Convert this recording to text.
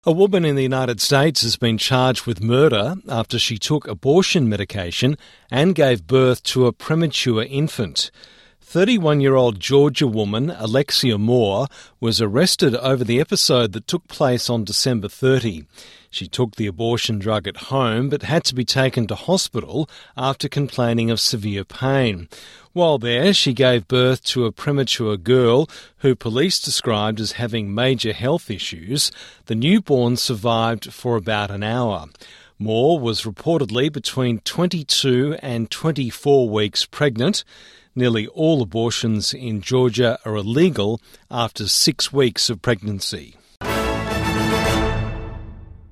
A woman in the United States has been charged with murder after she took abortion medication and gave birth to a premature infant. 31-year-old Georgia woman Alexia Moore was arrested over the episode that took place on December 30. She took the abortion drug at home but had to be taken to hospital after complaining of severe pain. While there, she gave birth to a premature girl who police described as having major health issues. The newborn survived for about an hour. Moore was reportedly between 22 and 24 weeks pregnant. Nearly all abortions in Georgia are illegal after 6 weeks of pregnancy.